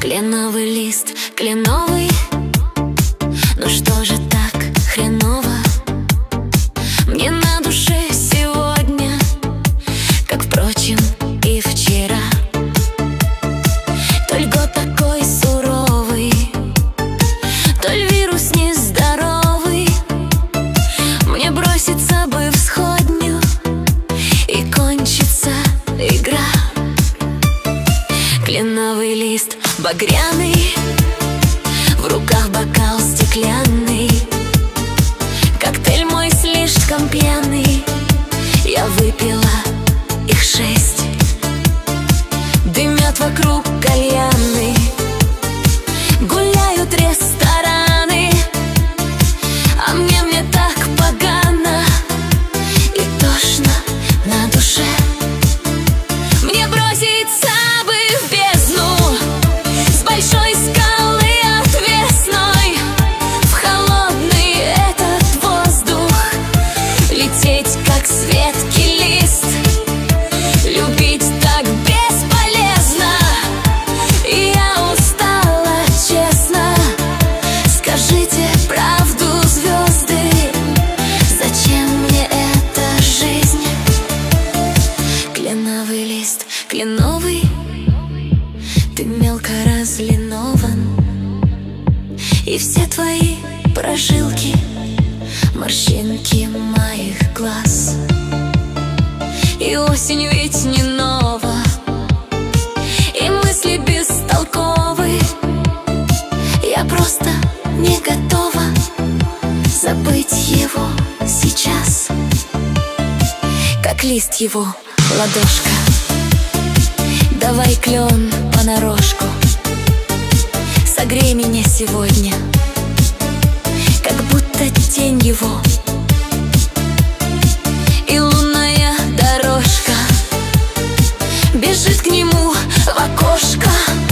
Кленовый лист, кленовый. Ну что же так хреново мне на душе сегодня, как, впрочем, и вчера. То ль год такой суровый, то ль вирус нездоровый. Мне броситься бы в сходню, и кончится игра. Кленовый лист багряный, в руках бокал стеклянный. Коктейль мой слишком пьяный, я выпила их 6. Дымят вокруг кальяны, гуляют рестораны, а мне так погано и тошно на душе. Мне броситься бы в бездну с большой скалы отвесной, в холодный этот воздух лететь, как с ветки лист. Любить так бесполезно, и я устала, честно. Скажите правду, звезды, зачем мне эта жизнь? Кленовый лист, кленовый, ты мелко разлинован, и все твои прожилки морщинки моих глаз. И осень ведь не нова, и мысли бестолковы. Я просто не готова забыть его сейчас, как лист его ладошка. Давай, клен, понарошку, согрей меня сегодня, как будто тень его и лунная дорожка бежит к нему в окошко.